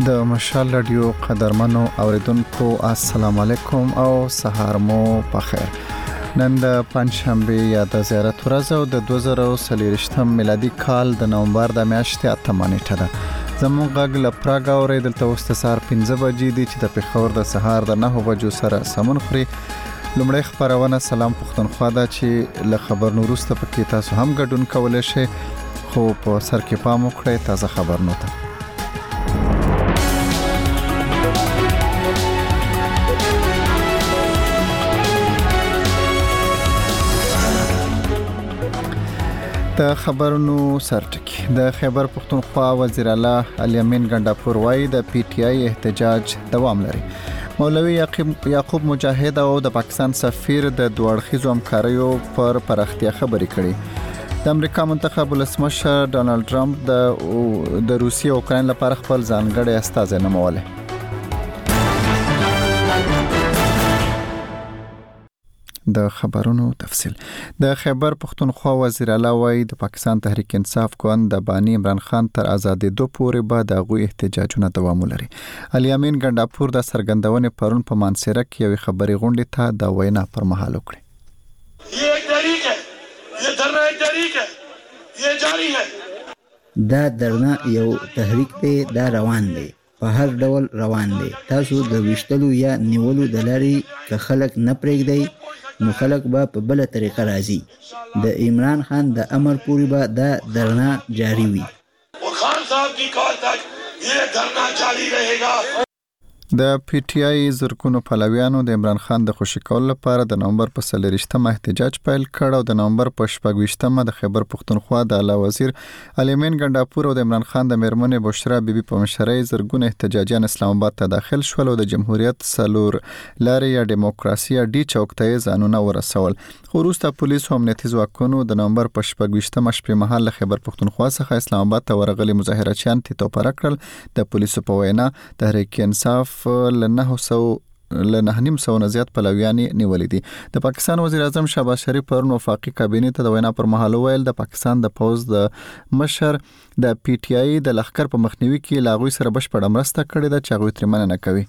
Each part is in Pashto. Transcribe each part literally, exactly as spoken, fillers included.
د مشال رادیو قدرمنو اوریدونکو السلام علیکم او سهار مو بخیر. نن د پنځشنبه یا د زیارت ورځ او د دوه زره څلرویشتم میلادي کال د نومبر د میاشتې اتمه نیټه ده. زموږ غږ له پراګ اورېدل ته اوس سهار پنځه بجې دي چې د پېښور د سهار د نهه بجو سره سمون خوري. لومړی خبرونه سلام پښتونخوا ده چې له خبرونو وروسته پکې تاسو هم ګډون کولی شئ، خو په سر کې پام وکړئ تازه خبرونو ته. د خبرونو سرټکی. د خیبر پښتونخوا وزیر اعلی الیمین ګنداپور وایي د پی ټی آی احتجاج دوام لري. مولوی یعقوب مجاهد او د پاکستان سفیر د دوه اړخیزو همکاریو پر پراختیا خبرې کړي. د امریکا منتخب ولسمشر ډانلډ ټرمپ د د روسیې او اوکراین لپاره خپل ځانګړی استازی نومولی. د خبرونو تفصیل. د خیبر پښتونخوا وزیر اعلی وایي د پاکستان تحریک انصاف ګوند د بانی عمران خان تر آزادېدو پورې به د هغوی احتجاجونه دوام ولري. الیمین ګنداپور د څرګندونې پرون په مانسیره کې یوې خبري غونډې ته د وینا پر مهال وکړې. یہ ایک تحریک ہے، یہ دھرنا ایک تحریک ہے، یہ جاری ہے. دا درنا یو تحریک دی، دا روان دی، په هر ډول روان دی. تاسو د وشتلو یا نیولو د لارې که خلک نه پرېږدئ نو خلک به په بله طریقه راځي. د عمران خان د امر پورې به دا درنا جاری وي. اور خان صاحب کی کال تک یہ دھرنا جاری رہے گا. د پی ټی آی زرګونو پلویانو د عمران خان د خوشی کولو لپاره د نومبر په څلرویشتمه احتجاج پیل کړ او د نومبر په شپږویشتمه د خیبر پښتونخوا د اعلی وزیر الیمین ګنداپور او د عمران خان د میرمنې بشرا بیبي په مشرۍ زرګونو احتجاجیان اسلام آباد ته داخل شول او د جمهوریت څلور لارې یا دیموکراسي یا ډي چوک ته ځانونه ورسول. خو وروسته پولیسو امنیتي ځواکونو د نومبر په شپږویشتمه شپې مهال له خیبر پښتونخوا څخه اسلام آباد ته ورغلي مظاهرچیان تیتو پره کړل. د پولیسو په وینا تحریک انصاف له نه سو له نه نیم سو نه زیات پلویانې نیولې دي. د پاکستان وزیر اعظم شهباز شریف پرون وفاقي کابینې ته د وینا پر مهال ویل د پاکستان د پوز د مشر د پی ټی آی د لښکر په مخنیوي کې لاغوي سره بشپړه مرسته کړې ده چې هغوی ترې مننه کوي.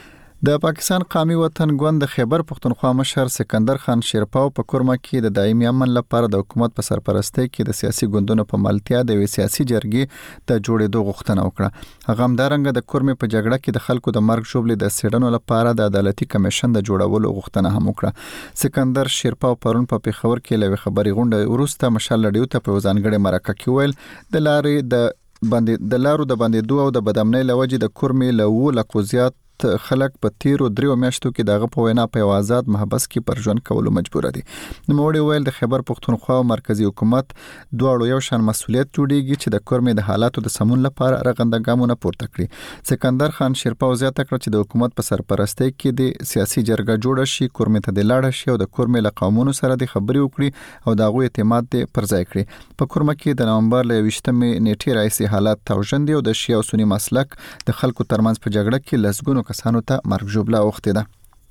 د پاکستان قومي وطن ګوند د خیبر پښتونخوا مشر سکندر خان شیرپاو په کورما کې د دایمي امن لپاره د حکومت په سرپرستۍ کې د سیاسي ګوندونو په ملتیا د یوې سیاسي جرګې د جوړېدو غوښتنه وکړه. هغه همدارنګه د کورمې په جګړه کې د خلکو د مرګ ژوبلې د څېړنو لپاره د عدالتي کمیشن د جوړولو غوښتنه هم وکړه. سکندر شیرپاو پرون په پېښور کې له خبري غونډې وروسته مشال رادیو ته په ځانګړي مرکه کې ویل د لارې د باندې د لارو د باندې دوه او د بدامنۍ لوجې د کورمې له و لقوزیات خلک په تیرو دریو میاشتو کې دغه په وینا په آزاد محبس کې پر ژوند کولو مجبور دي. نوموړي ویل د خیبر پښتونخوا او مرکزی حکومت دواړو یو شان مسولیت جوړیږي چې د کورمې د حالاتو د سمون لپاره رغنده ګامونه پورته کړي. سکندر خان شیرپاو زیاته کړ چې د حکومت په سرپرستۍ کې د سیاسي جرګه جوړه شي، کورمې ته د لاړه شي او د کورمې له قومونو سره د خبرې وکړي او د هغوی اعتماد دې پر ځای کړي. په کورمه کې د نومبر له یویشتمې نیټې راهیسې حالات توژن دي او د شیعه او سني مسلک د خلکو ترمنځ په جګړه کې لسګونو کسانو ته مرګ ژوبله اوښتې ده.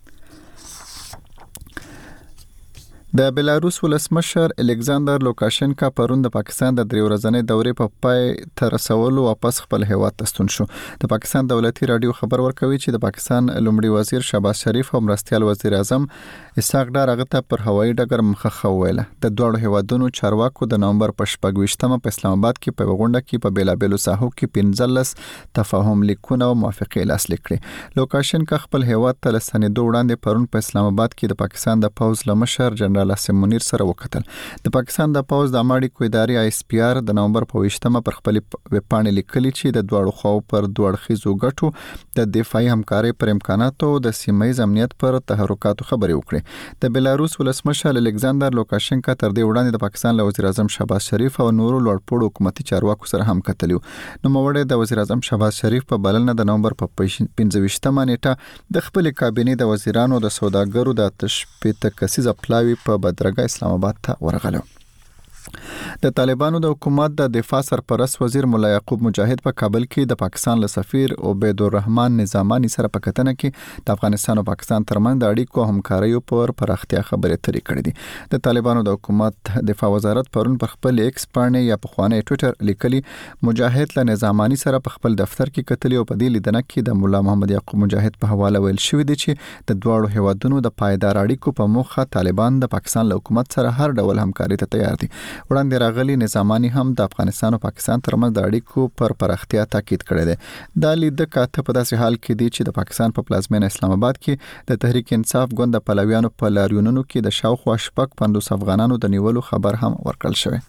د بلاروس ولسمشر الکساندر لوکاشنکا پرون د پاکستان د درې ورځنۍ دورې په پای ته رسولو واپس خپل هیواد ته ستون شو. د پاکستان دولتي رادیو خبر ورکوي چې د پاکستان لومړي وزیر شهباز شریف او مرستیال وزیر اعظم اسحاق ډار هغه ته پر هوایي ډګر مخه وویله. د دواړو هیوادونو چارواکو د نومبر په شپږویشتمه په اسلام آباد کې په غونډه کې په بیلابېلو ساحو کې پنځلس تفاهم لیکونه او موافقې لاسلیک کړې. لوکاشنکا خپل هیواد ته له ستنېدو وړاندې پرون په اسلام آباد کې د پاکستان د پوز له مشر جنرال اسم منیر سره وکتل. د پاکستان د پوز د اماړي کویداري آی اس پی آر د نومبر په ویشتمه پر خپل ویب پاڼې لیکلي چې د دواړو خواو پر دوه اړخیزو ګټو د دفاعي همکارۍ پر امکاناتو او د سیمه ییز امنیت پر تحرکاتو خبرې وکړي. د بلاروس ولسمشر الکساندر لوکاشنکا تر دې وړاندې د پاکستان له وزیر اعظم شهباز شریف او نورو لوړپوړو حکومتي چارواکو سره هم کتلیو. نوموړی د وزیر اعظم شهباز شریف په بلنه د نومبر په پنځه نیټه د خپل کابینې د وزیرانو د سوداګرو د آتش پته کسیزه پلاوی په بدرګه اسلام آباد ته ورغلو. د طالبانو د حکومت د دفاع سرپرست وزیر مولا یعقوب مجاهد په کابل کې د پاکستان له سفیر عبید الرحمن نظامانی سره په کتنه کې د افغانستان او پاکستان ترمنځ د اړیکو همکارۍ پر پراختیا خبرې اترې کړې دي. د طالبانو د حکومت دفاع وزارت پرون پر خپل ایکس باندې یا په خوانه ټوئیټر لیکلي مجاهد له نظامانی سره په خپل دفتر کې کتلې او په دې لیدنه کې د مولا محمد یعقوب مجاهد په حواله ویل شوې دي چې د دواړو هیوادونو د پایدار اړیکو په موخه طالبان د پاکستان له حکومت سره هر ډول همکاري ته تیار دي. وړاندې راغلي نظامانی هم د افغانستان او پاکستان ترمنځ د اړیکو پر پراختیا تاکید کړی دی. دا لید کاته په داسې حال کې دی چې د پاکستان په پلازمینه اسلام آباد کې د تحریک انصاف ګوند پلویانو په لاریونونو کې د شاوخوا شپږ پنځوس افغانانو د نیولو خبر هم ورکړل شوی.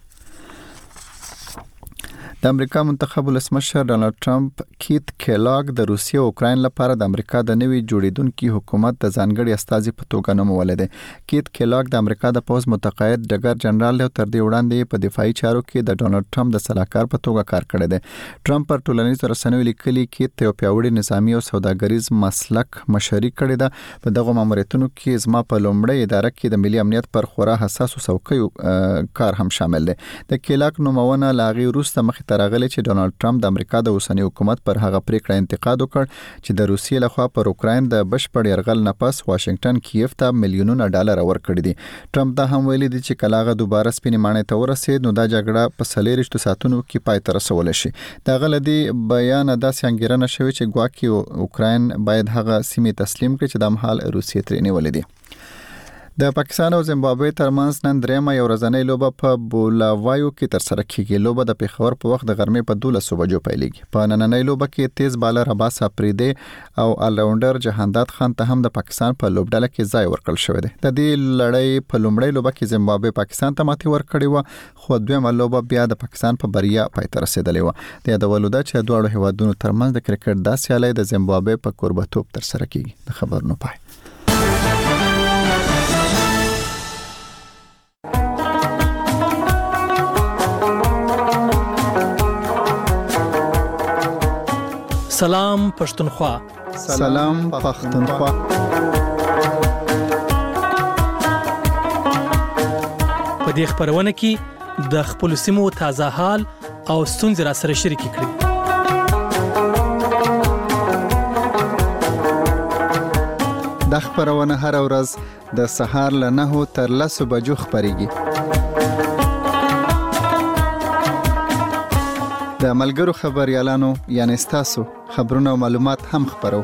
د امریکا منتخب ولسمشر ډونالد ټرمپ کیت کلاګ د روسیې او اوکراین لپاره د امریکا د نوي جوړیدونکو حکومت د ځانګړي استازي په توګه نومول دي. کیت کلاګ د امریکا د پوز متقاعد ډګر جنرال او تر دې وړاندې په دفاعي چارو کې د ډونالد ټرمپ د سلاکار په توګه کار کړی دی. ټرمپ پر ټولنیزو رسنیو لیکلي کیت یو پیاوړی نظامی او سوداګریز مسلک مشري کړی دی. په دغه ماموریتونو کې زما په لومړی اداره کې د ملي امنیت پر خورا حساسو څوکیو کار هم شامل دی. د کلاګ نومونه لاغي روسته مخ ترغلي چې ډونالد ټرمپ د امریکا د اوسنی حکومت پر هغه پریکړه انتقاد وکړ چې د روسیې لخوا پر اوکراین د بشپړ يرغل نه پس واشنگټن کیف ته میلیونونه ډالر ورکړي دي. ټرمپ دا هم ویلي دی چې کلاغه دوباره سپینې مانې ته ورسېد نو دا جګړه په څلېرویشتو ساعتونو کې پای ته رسول شي. دا غلدي بیان داسې انګیرنه شوی چې ګواکې اوکراین باید هغه سیمې تسلیم کړي چې د مهال روسیې ترې نیولې دي. د پاکستان او زیمبابوې ترمنځ نن درېمه یو ورځنۍ لوبه په بولاوایو کې تر سره کیږي. لوبه د پیښور په وخت د غرمې په دولسو بجو پیلېږي. په نننۍ لوبه کې تیز بالر عباس افریدي او الراونډر جهانداد خان ته هم د پاکستان په لوبډله کې ځای ورکړل شوی دی. د دې لړۍ په لومړۍ لوبه کې زیمبابوې پاکستان ته ماتې ورکړې و خو دویمه لوبه بیا د پاکستان په بریا پای ته رسیدلې و. د یادولو ده چې دواړو هیوادونو ترمنځ د کرکټ دا سیالي د زیمبابوې په کوربتوب تر سره کیږي. د خبرونو پای. سلام پښتونخوا. سلام پښتونخوا. په دې خبرونه کې د خپل سیمو تازه حال او ستونزې را سره شریک کړئ. د خبرونه هر ورځ د سهار له نهو تر لسو بجو خبريږي. د ملګرو خبريالانو یعنی ستاسو خبرونه او معلومات هم خبرو.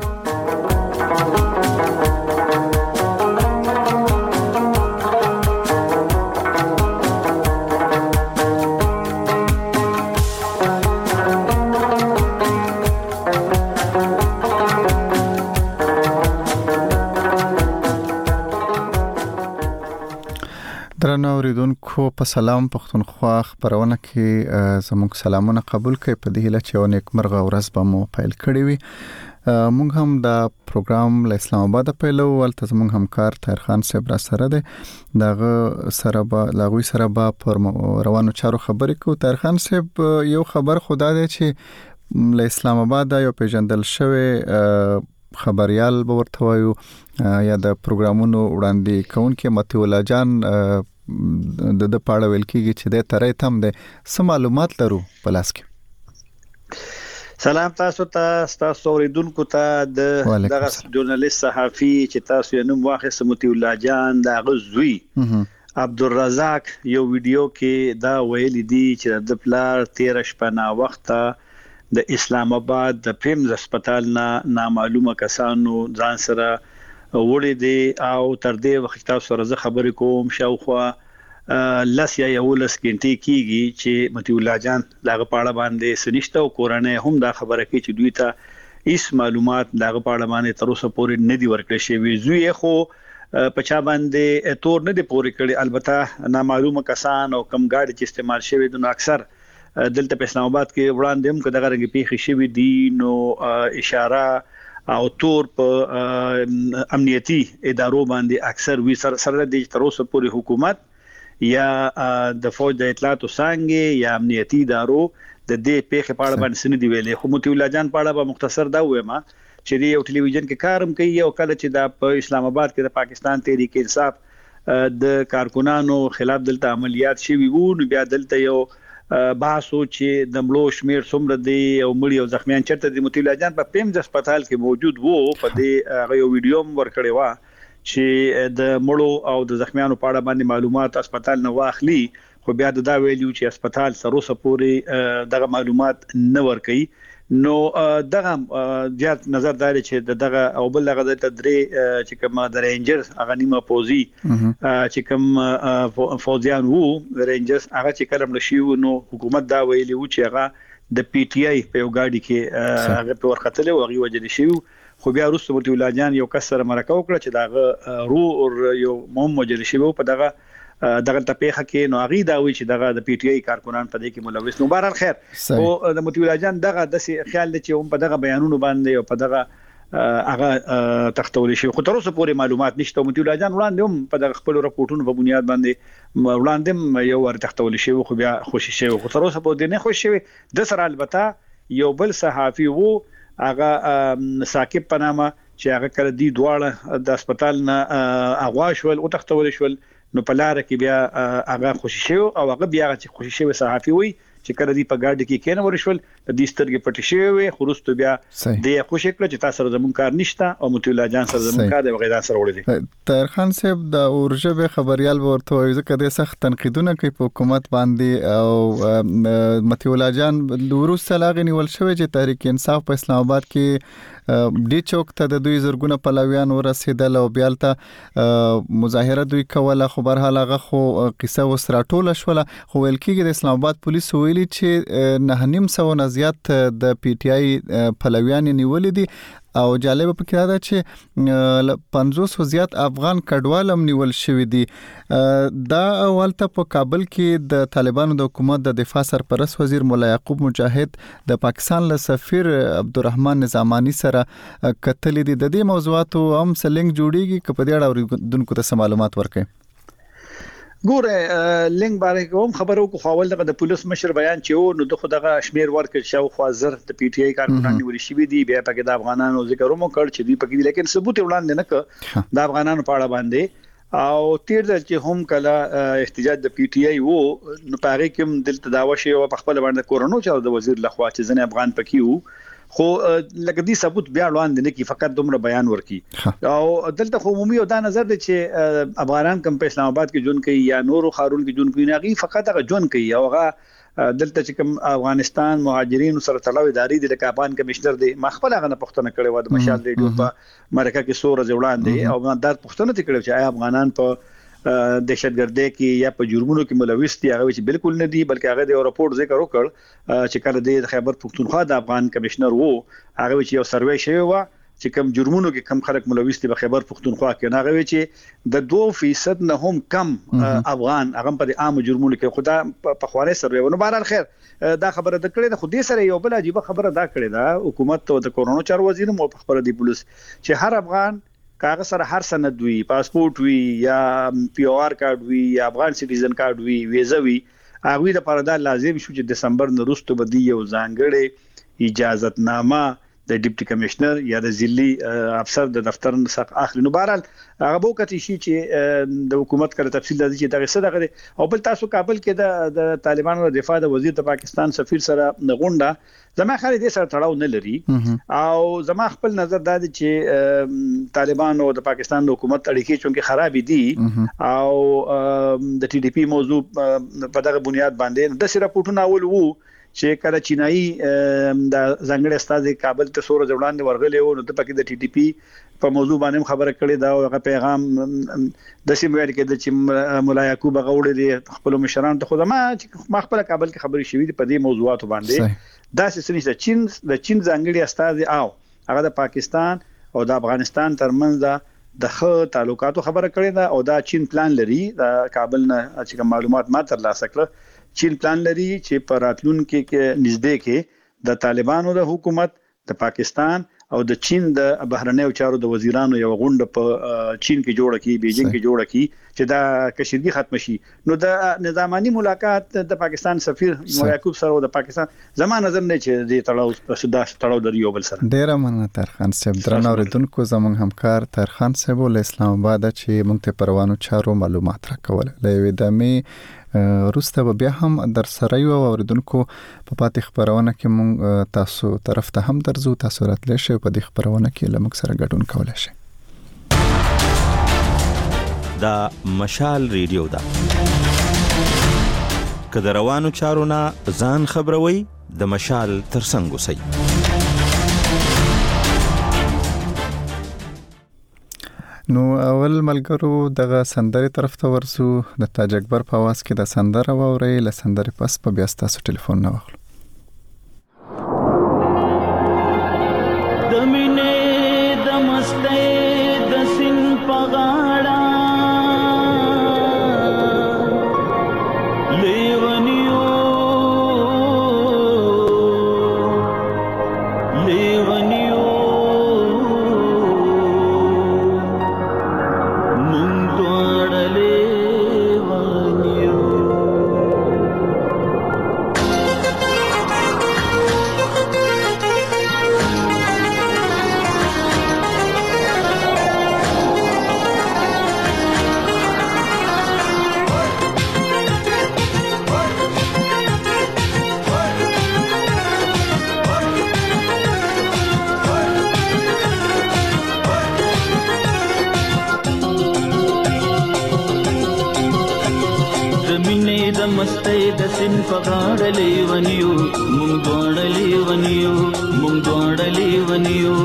درنو اوریدونکو په سلام پښتونخوا خبرونه کې زموږ سلامونه قبول کړئ. په دې هیله چې یو نیکمرغه ورځ به مو پیل کړی وي. موږ هم دا پروګرام له اسلام آباد پیلو ولته زموږ همکار طاهر خان صاحب را سره دی. داغه سره به لاغوي سره به پر روانو چارو خبرې کوو. طاهر خان صاحب یو خبر خدا دی چې له اسلام آباد یو پیژندل شوی خبريال به ورته وایو یا د پروګرامونو وړاندې کوونکې متي الله جان د د پاړه ویل کېږي چې د ترې تم د سم معلومات لرو په لاس کې. سلام تاسو ته تاسو اوریدونکو ته د دغه ژورنالیست صحافي چې تاسو یې نوم واخیست متي الله جان د غزوی عبدالرزاق یو ویډیو کې دا ویل دي چې د پلار تیر شپه نا وخت د اسلام آباد د پیمز هسپتال نه نامعلومه کسانو ځان سره وړي دي او تر دې وخت تاسو سره زه خبرې کوم شاوخوا لس یا یو لس غنټې کیږي چې متي الله جان لاغه پاړه باندې سنشته او کورانه هم دا خبره کوي چې دوی ته هیڅ معلومات لاغه پاړه باندې تر اوسه پورې نه دی ورکړل شوی. زوی خو پچا باندې تور نه دی پورې کړی. البته نامعلومه کسان او کم گاډي چې استعمال شوی دي نو اکثر دلته په اسلام آباد کې وړاندې هم کداغه رنګ پیښې شوی دي نو اشاره او تور په امنیتي ادارو باندې اکثر وی سره سره د تر اوسه پورې حکومت یا د فوج د اطلاعاتو څنګه یا امنیتي ادارو د دې پیښې په اړه باندې سن دی ویلې. خو متي الله جان په اړه به مختصر دا وایم چې یو ټلویزیون کې کارم کوي او کله چې د اسلام آباد کې د پاکستان تحریک انصاف د کارکونانو خلاف دلته عملیات شوي وو، نو بیا دلته یو باسو چې د مړو شمیر څومره دی او مړي او زخمیان چیرته دي. مطیع الله جان په پیمز هسپتال کې موجود وو، په دې هغه یو ویډیو هم ورکړی و چې د مړو او د زخمیانو په اړه باندې معلومات هسپتال نه واخلي، خو بیا دا ویلیو چې هسپتال سره اوسه پورې دغه معلومات نه ورکړي. نو دغه زیات نظر دار چې دغه او بل هغه د تدری چې کوم د رینجرز هغه نیمه پوزي چې کوم فوزیان وو رینجرز هغه چې کلم لشي، نو حکومت دا ویلی وو چې هغه د پی ټی آی په یو گاډي کې هغه په ورختل او هغه وجل شي، خو بیا وروسته مطیع الله جان یو کس سره مرکه وکړه چې دغه رو یو مهم وجل شي په دغه دغه تپیخه کې، نو هغه دا وی چې دغه د پی ټی آی کارکونان په دې کې ملوث. نو بهر خیر او د مطیع الله جان دغه د خیال چې هم په دغه بیانونو باندې او په دغه هغه تختول شي، خو تر اوسه پورې معلومات نشته. مطیع الله جان وړاندې هم په دغه خپل راپورټونو په بنیاد باندې وړاندې یو ور تختول شي، خو بیا خوشی شي، خو تر اوسه پورې نه خوشی شي. د سره البته یو بل صحافي وو هغه ثاقب په نامه چې هغه کړه دی دواړه د هسپتال نه اغوا شول او تختول شول، نو په لار کې بیا هغه خوشی شو او هغه بیا چې خوشی شو صحافي وي چې کړه دی په ګاډي کې کېنه ورشول د دې سترګې پټې شوی، خو وروسته بیا د خوشی کړ چې تاسو سره زمون کار نشته او مطیع الله جان سره زمون کار دی وغیرہ سره وړي دي. طاهر خان صاحب د اورژبه خبريال ورته وایي ځکه د سخت تنقیدونه کوي په حکومت باندې، او مطیع الله جان وروسته لاغ نیول شوی چې تحریک انصاف په اسلام آباد کې ډی چوک ته د دوی زرګونه پلویان ورسېدل او بیالته مظاهره دوی کوله، خو برحال هغه خو قصه وسراټوله شوله، خو ویل کېږي د اسلام آباد پولیس ویلي چې نه نیم سو نه زیات د پی ټی آی پلویان نیولې دي، او جالب پکې دا چې پنځوس زیات افغان کډوال هم نیول شوی دي. دا اولته په کابل کې د طالبانو د حکومت د دفاع سرپرست وزیر مولا یعقوب مجاهد د پاکستان له سفیر عبدالرحمن نظامانی سره کتلې دي. د دې موضوعاتو هم سلنګ جوړیږي که په دې اړه اوریدونکو ته معلومات ورکړي؟ ګوره لینک باندې کوم خبرو کو خاول دغه د پولیس مشر بیان چې و نو دغه دغه شمیر ورکړ شو خو زر د پی ټی آی کارکونان نیول شي دي، بیا پکې د افغانانو ذکر هم کړ چې دی پکې، لیکن ثبوت وړاندې نه ک د افغانانو په اړه باندې، او تیر د چې هم کله احتجاج د پی ټی آی وو نو پاره کې دلته داوا شي او په خپل باندې کورونو چې د وزیر لخوا چې ځنه افغان پکې وو، خو لکه دې ثبوت بیا وړاندې نه کی، فقط دومره بیان ورکی. او دلته خو عمومي او دا نظر دی چې افغانان کم په اسلام آباد کې جون کوي یا نورو خارون کې جون کوي، نه غي فقط هغه جون کوي او هغه دلته چې کوم افغانستان مهاجرین سره تړاو اداري د کابان کمشنر دی ما خپل هغه نه پښتنه کړي و د مشال ریډیو په مرکه کې سور ځوړاندې او ما دا پښتنه کړي چې افغانان په دهشتګردۍ کې یا په جرمونو کې ملوث دي، هغه چې بالکل نه دي، بلکې هغه د راپور ذکر وکړ چې کله د خیبر پختونخوا د افغان کمشنر وو هغه چې یو سروې شوی و چې کم جرمونو کې کم خلک ملوث دي په خیبر پختونخوا کې، نه هغه چې د دوه فیصد نه هم کم افغان هغه په عام جرمونو کې خدا په خوانه سروې ونه. بهر خیر دا خبره د کړې د خودي سره یو بل عجیب خبره دا کړې ده حکومت او د کورونو چار وزیر مو په خبره دی پولیس چې هر افغان کاغذ سره هر سند وي، پاسپورت وي یا پی او آر کارت وي یا افغان سټیزن کارت وي، ویزا وي، هغه د پردا لازم شو چې دسمبر نه وروسته بدی یو ځانګړي اجازت نامه د ډیپټي کمشنر یا د ضلعي افسر د دفتر څخه اخلي. نو بهرحال هغه به کتي شي چې د حکومت کړه تفصیل د چې دغه څه دغه او بل تاسو کابل کې د طالبانو د دفاع د وزیر د پاکستان سفیر سره غونډه زما خالي دې سره تړاو نه لري، او زما خپل نظر دا دی چې طالبانو د پاکستان د حکومت اړیکې چونکه خراب دي او د ټي ډي پی موضوع په دغه بنیاد باندې د سره راپورټونه اول وو چې کله چینایي د ځنګړې استاد کابل ته سور ځوړاندې ورغلې و نو د پکې د ټي ټي پی په موضوع باندې خبره کړې دا او هغه پیغام د سیمویر کې د چې مولا یعقوب غوړې دي خپل مشران ته خو ما ما خپل کابل کې خبرې شوې دي په دې موضوعاتو باندې. دا سې د چین د چین ځنګړې استاد او هغه د پاکستان او د افغانستان ترمنځ د خو تعلقاتو خبره کړې ده او دا چین پلان لري د کابل نه چې معلومات ما ترلاسه کړل. چین پلان لري چې په راتلونکو کې نږدې کې د طالبانو د حکومت د پاکستان او د چین د بهرنیو چارو د وزیرانو یو غونډه په چین کې جوړه کی بیجینګ کې جوړه کی چې دا کشیدګي ختم شي نو د نظامانی ملاقات د پاکستان سفیر یعقوب سره د پاکستان زمانه نظر نه چې د تړاو سودا تړاو د یو بل سره ډیر مننه ترخان صاحب درنو اوریدونکو زموږ همکار ترخان صاحب ول اسلام آباد چې موږ ته پروانو چارو معلومات راکول لوي د می روسته بیا هم در سره یو اوریدونکو په پاتې خبرونه کې موږ تاسو طرف ته هم درځو تاسو راتلی شئ په دې خبرونه کې لمک سره ګډون کولای شئ دا مشال ریډیو دا کله روانو چارونه ځان خبروي د مشال ترڅنګ اوسئ نو اول ملګرو دغه سندري طرف ته ورسو د تاج اکبر په आवाज کې د سندره ووري ل سندري پس په بیا تاسو ټلیفون نه واخلو د مینې د مستۍ د سین پغاړه لیونیو لیونیو مستۍ د سین پغاړه لیونیو مونږ دواړه لیونیو مونږ دواړه لیونیو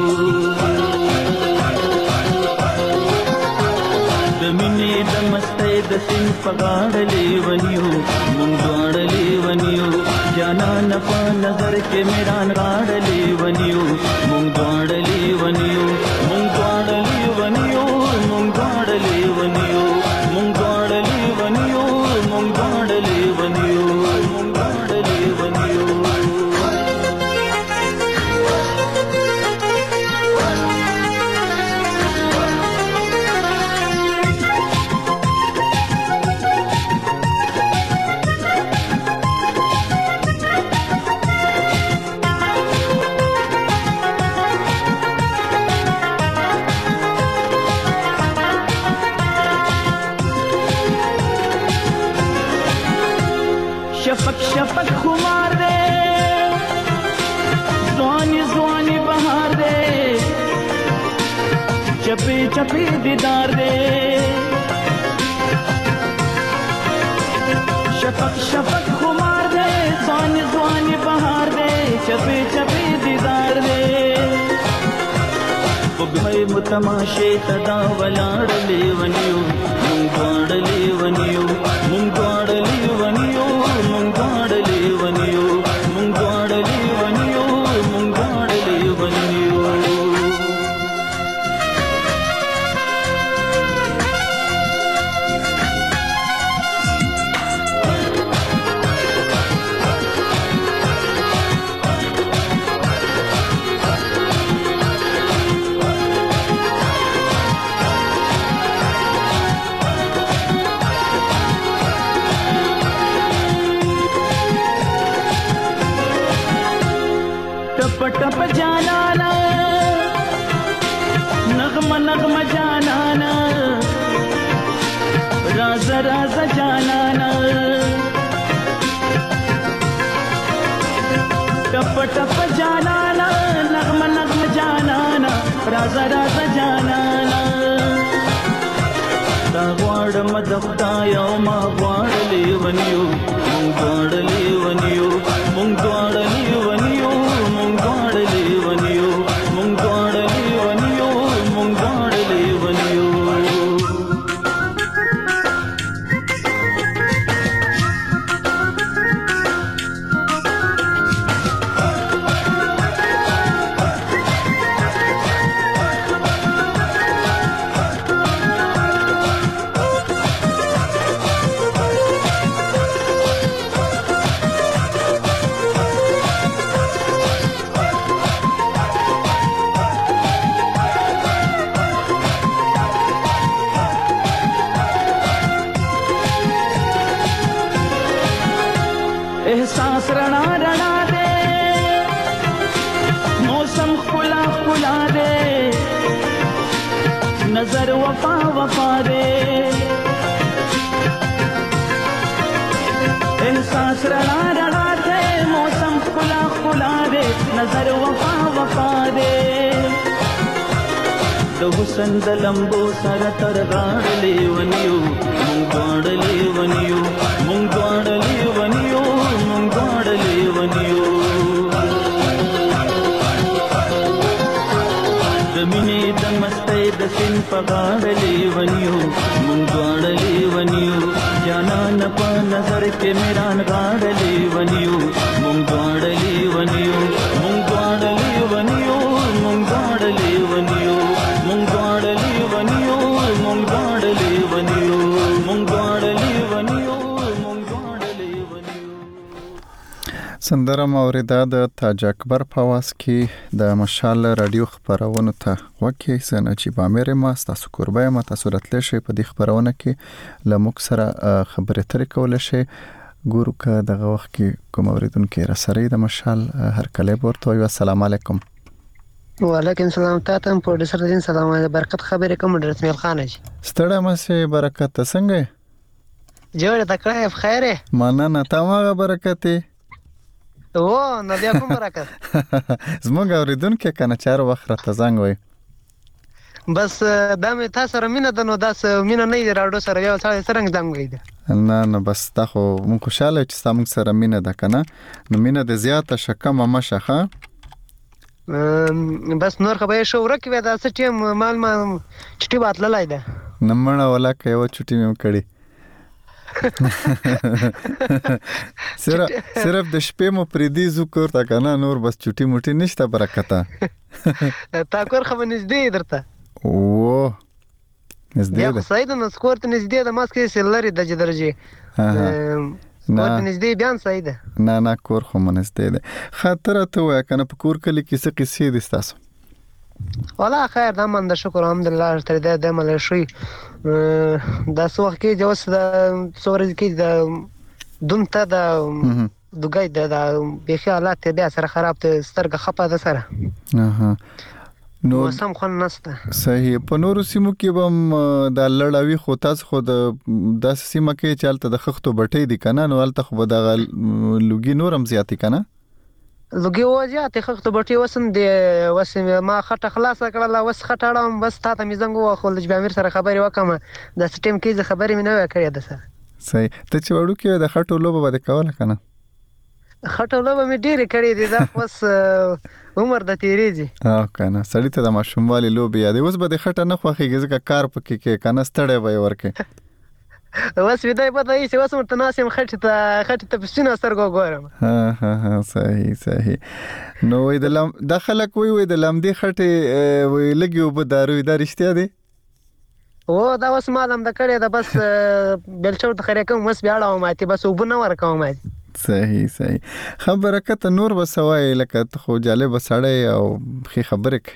د مینې د مستۍ د سین پغاړه لیونیو مونږ دواړه لیونیو جانان په نظر کې میران غاړه لیونیو مونږ دواړه لیونیو مونږ دواړه لیونیو مونږ دواړه لیونیو مونږ دواړه لیونیو مونږ دواړه لیونیو مونږ دواړه لیونیو شفق شفق خمار دے زوانی زوانی بہار دے چپی چپی دیدار دے شفق شفق خمار دے زوانی زوانی بہار دے چپی چپی دیدار دے بگمئی متماشے تدا ولاڑ لیونیو مونگ دوڑ لیونیو مونگ دوڑ لیونیو مونگ دوڑ لیونیو مونگ دوڑ لیونیو مونگ دوڑ لیونیو टप टप जानाना नगमा नगमा जानाना राज राज जानाना टप टप जानाना नगमा नगमा जानाना राज राज जानाना तागवाड़ मद खुदाया मा वाड़ लेवनियो मुंग वाड़ लेवनियो मुंग वाड़ लेवनियो मुंग वाड़ लेवनियो मुंग वाड़ लेवनियो मुंग वाड़ लेवनियो احساس رڼا رڼا دے موسم خلا خلا دے نظر وفا وفا دے احساس رڼا رڼا دے موسم خلا خلا دے نظر وفا وفا دے د حسن د لمبو سره تر غاړه لیونیو مونږ دواړه لیونیو مونږ دواړه لیونیو مونږ دواړه لیونیو د مینې د مستۍ د سیند په غاړه لیونیو مونږ دواړه لیونیو جانان په نظر کې میران غاړه لیونیو مونږ دواړه لیونیو مونږ دواړه لیونیو مونږ دواړه لیونیو مونږ دواړه لیونیو مونږ دواړه لیونیو مونږ دواړه لیونیو مونږ دواړه لیونیو. سندره موریده د تاج اکبر په واس کې د مشال رادیو خبرونه ته وکي سن چې بامر ما تاسو قربای ما تاسو راتلی شي په دې خبرونه کې لمک سره خبرې ترې کول شي ګورو که دغه وخت کې کوم اوریدونکو را سره د مشال هر کله ورته وي. السلام علیکم. وعلیکم السلام. تاسو په دې سره دین سلام برکت خبرې کوم درته مل خان جی ستړی مې برکت څنګه جوړ تکړه په خیره مننه تمام برکت او نو بیا کوم برکت زموږ اوریدونکو کنه چار وخت راته زنګ وای بس دا مې تاسو سره مینه ده نو داس مینه نه دی راډو سره یو سره څنګه زنګ وای نه نه بس تا خو مونږ خوشاله چې تاسو سره مینه ده کنه نو مینه د زیاته شکه ماما شخه بس نور خبرې شو ورکه دا څه ټیم مال ما چټي بات لای ده نمړه ولا کې و چټي مې کړی صرف صرف د شپې مو پریدي ذکر تا کنه نور بس چټي موټي نشته برکته تا کور خو نږدې درته او نږدې ده سید نو سکورت نږدې ده ماسکې سلري د درجه نه نږدې بیان صحیح ده نه نه کور خو منځته ده خاطر ته وای کنه په کور کلی کې څه قصې دي تاسو والله خیر دا من د شکر الحمدلله تر دې د مل شي دا څو وخت کې جوس د سورج کې د دمته د دګای د به حالات بیا سره خراب ته سترګه خپه ده سره اها نو سم خو نسته صحیح په نورو سیمو کې بم د لړاوي خو تاسو خو د داس سیمه کې چالت د خختو بټې دي کنه نو الته خو د لوګي نورم زیاتی کنه لوګي وځه ته خختو بټې وسم د وسم ما خټه خلاص کړل وس خټاړم بس تا ته میزنګ و خو لږ بامیر سره خبرې وکم د سټیم کې خبرې مې نه کړې ده سره صحیح ته چې وړو کې د خټو لوبه بده کوله کنه خټو لوبه مې ډېر کړې دي دا بس عمر د تیریږي او کنه سړی ته د ماشوموالي لوبي یادې اوس به د خټه نه خوخيږي ځکه کار پکې کې کنه ستړی وي ورکه اوس ویدای په دای چې اوس متناسب خټه ته خټه ته پسینه سترګو ګورم ها ها ها صحیح صحیح نو وې د لم د خلک وی وې د لمدي خټه وی لګي وب دارو د رښتیا دي او دا اوس مالم د کړه د بس بلچو ته خره کوم وس بیاړه ماتي بس وب نه ورکوم ماتي صحیح صحیح خبره کته نور وسوي لکه خو جالب سړی او خې خبره ک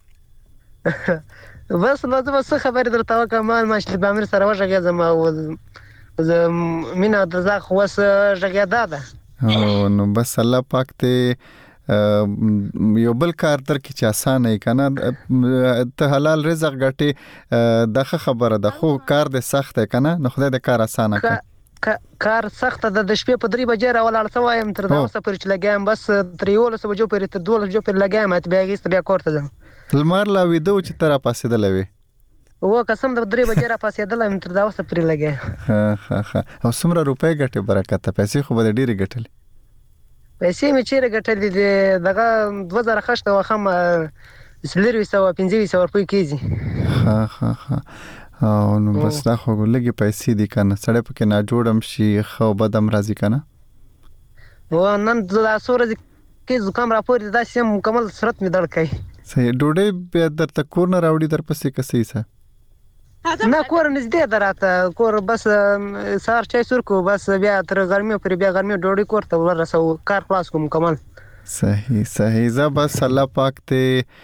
بس نو زه بس خبره درته وکم ماش د بامر سره وژګه زما او ز مینا د زخ وس ژګه ده او نو بس الله پاک ته یو بل کار تر کې چې اسانه کنه ته حلال رزق ګټي دغه خبره ده خو کار د سخت کنه نو خدای د کار اسانه کړ کار سخت ده د شپې په درې بجې راولاړ سوایم تر دا اوسه پر چې لګایم بس تر یو لسو بجو پر تر دوه بجو پر لګایم ات بیا غیست بیا کوړه ځم لمر لا ویدو چې تر پاسې دلوي او قسم د درې بجې را پاسې دلم تر دا اوسه پر لګایم ها ها ها او سمره روپۍ ګټه برکت پیسې خو به ډېری ګټلې پیسې مې چیرې ګټلې دغه دوه زره خشته وخم سلری سو پنځه سو روپۍ کیږي ها ها ها او نو بس دا خو لګي پیسې دي کنه سړی پکې نه جوړم شي خو بدم راځي کنه و نن دا سورج کې زکام راپور دا سم مکمل سرت می دړکای صحیح ډوډۍ به درته کور نه راوړي در پسې کسې سه نه کور نږدې دراته کور بس سار چای سور کو بس بیا تر ګرمي پر بیا ګرمي ډوډۍ کور ته ورسو کار خلاص کوم مکمل صحیح صحیح ز بس الله پاک ته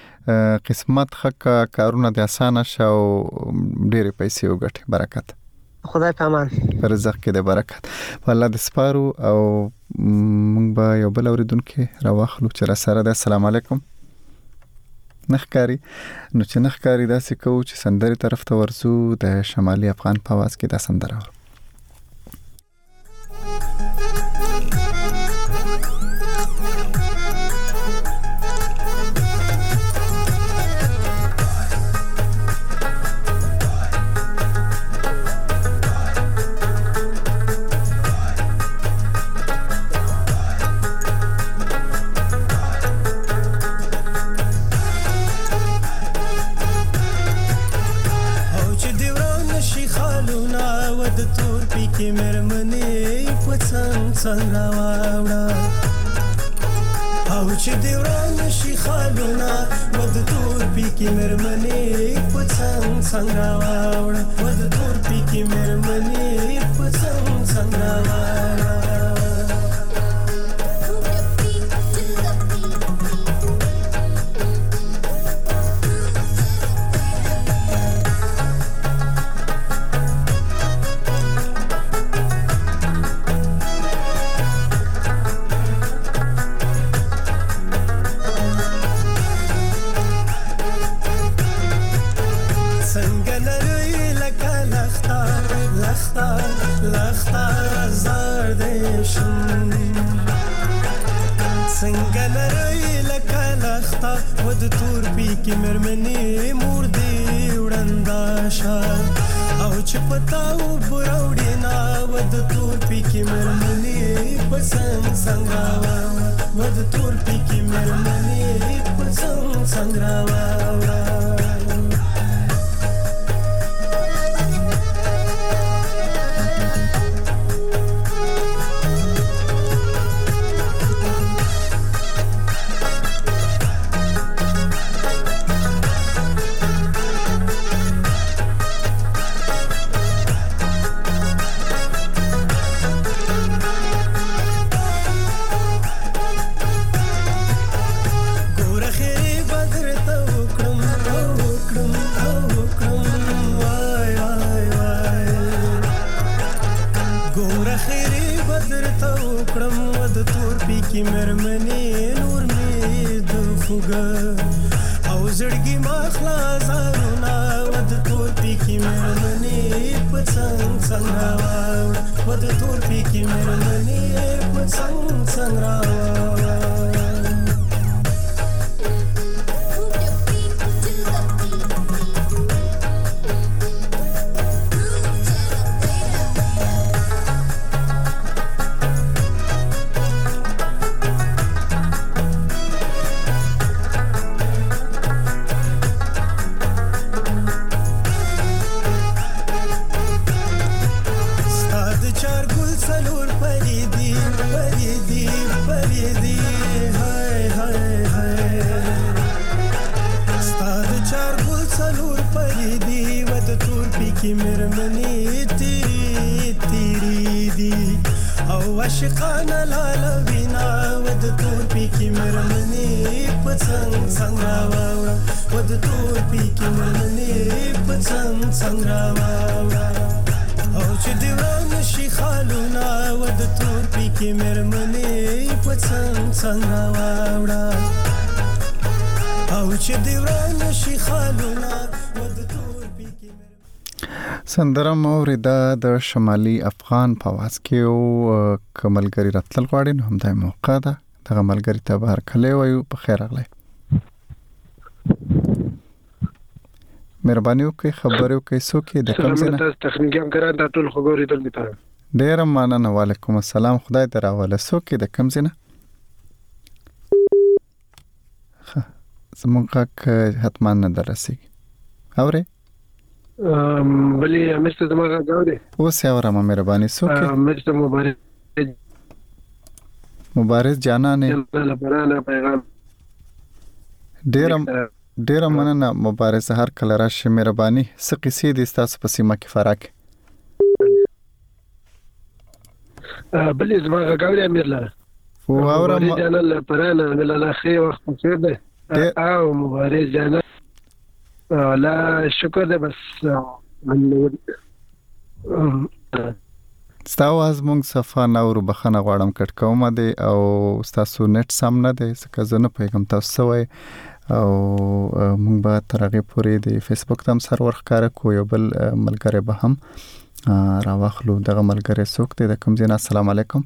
قسمت حق کارونه د اسانه شو ډېر پیسې وګټي برکت خدای په امان. پر رزق کې د برکت. والله د سپارو او موږ به یو بل اوریدونکو راوخلو چې را سره ده. السلام علیکم. نخکاری نو چې نخکاری داسې کوو چې سندري طرف ته ورزو د شمالي افغان په आवाज کې دا سندره ورو. څنګه واوړه او چې دی وران شي خالونه ود تور پی کې مرمنې پڅنګ څنګه واوړه ود تور پی کې مرمنې پڅنګ څنګه واوړه ود تور پی کې مرمنې مور دې وړندا شا او چې پتاو بروړې نا ود تور پی کې مرمنې پسنګ څنګه ود تور پی کې مرمنې پسنګ څنګه سندره موریدا د شمالي افغان په आवाज کې او کملګری راتل غواړي نو همدای موقع ده دغه ملګری ته بهر کله وایو په خیر اغلی مهرباني وکړئ خبرو کې سو کې د کوم ځای نه تخنیکی همکاران د ټول خبرو دل میته ډیر مننه وعلیکم السلام خدای دې راوله سو کې د کوم ځای نه زمونږه حتمان نه درسي اوره بلی مست دماغ غاوده اوس یو رحم مهرباني سو کې مست مبارک مبارک جانانه لپاره پیغام ډیر ډیر مننه مبارک هر کله راشي مهرباني څه قصې دي تاسو په سیمه کې فراق بلی دماغ غاوده امیرلا او اوره جانان لپاره مللا خیر وخت خیر ده او مبارک جانان لا شکر ده بس من ستاسو از مونږ صفه نور بخنه غواړم کټ کوم دی او تاسو نت سم نه دی څنګه زه نه پیغام تاسو وای او مونږ به ترغه پورې د فیسبوک تم سرور ښکار کو یو بل ملګری به هم راوخلو دغه ملګری څوک دی د کوم ځای؟ السلام علیکم.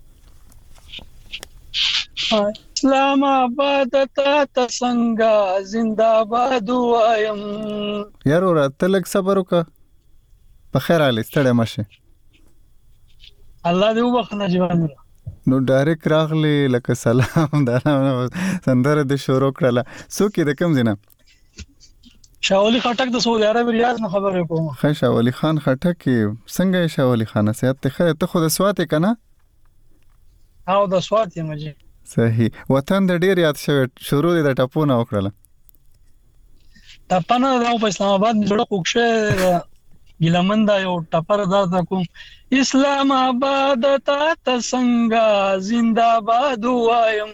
اسلام آباد تا څنګه زنده‌باد وایم. یارو راته لږ صبر وکړه. په خیر علي ستړی مشه. الله دې وبخنه جوان. نو ډایرک راغلی لکه سلام دا سندره د شروع کړله. څوک د کوم ځای نه؟ شاولی خټک د سعودي عرب ریاض نه خبرې کوم. خیر شاولی خان خټک څنګه شاولی خان صحت ته خیر ته خو د سوات کنه؟ او د سوات یم جی. صحیح. وطن د ډیر یاد شوی شروع د ټاپونه وکړه. ټاپنه د په اسلام آباد جوړه کوښه ګلمندا یو ټاپر دا کوم اسلام آباد تا څنګه زنده‌باد وایم.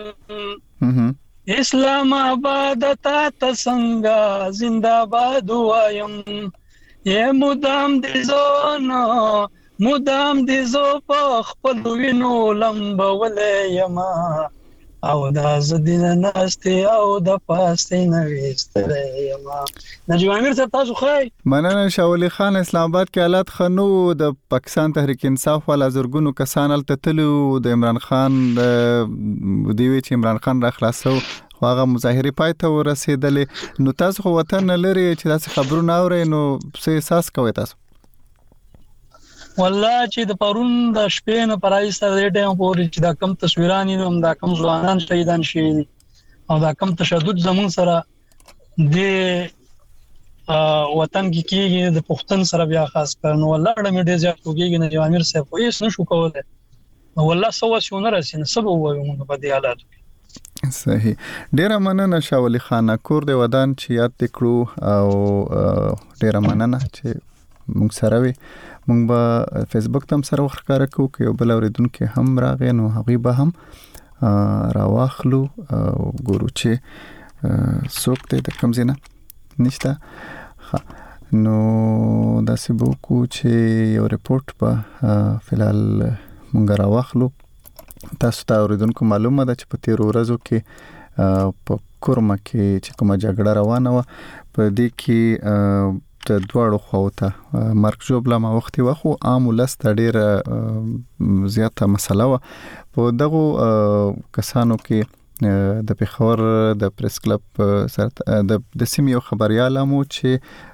اسلام آباد تا څنګه زنده‌باد وایم. یې مدام دې زونه مدام دې زو په خپل وینو لمبولې یما او دا زدین ناشته او د پاستې نوېستلې یما. نجیب امیر صاحب تاسو خای مننه. شاولی خان اسلام آباد کې حالات خنو د پاکستان تحریک انصاف ولا زرګونو کسان التتلو د عمران خان دیوی چې عمران خان را خلاصو هغه مظاهره پای ته ورسېدلې. نو تاسو خو وطن لري چې تاسو خبرونه اورئ نو څه احساس کوئ تاسو؟ والله چې د پرون د شپې نه پرایسته د ټیم پورې چې دا کم تصویرانی نو دا کم ځوانان شهیدان شي او دا کم تشدد زمون سره د وطن کې کېږي د پښتون سره بیا خاص کار نو والله ډېر ډېر زیات کوګي نه امیر صاحب خو هیڅ نشو کولای نو والله سو وسونه راسي نه سبب وایو موږ په دې حالاتو. صحیح. ډیره مننه شاولی خان کور د ودان چې یاد کړو او ډیره مننه چې موږ سره وي. موږ به فیسبوک تم سره وښکاره کوو که یو بل اوریدونکو هم راغی نو هغوی به هم راواخلو او ګورو چې څوک دی د کوم ځای نه نشته. نو داسې به وکړو چې یو ریپورټ به فلحال موږ راواخلو. تاسو ته اوریدونکو معلومه ده چې په تیرو ورځو کې په کورمه کې چې کومه جګړه روانه وه په دې کې د دواړو خواو ته مرګ ژوبله ما وختي وخو عام ولس ته ډېره زیاته مسله وه. په دغو کسانو کې د پېښور د پریس کلب سره د سیمې یو خبریال هم چې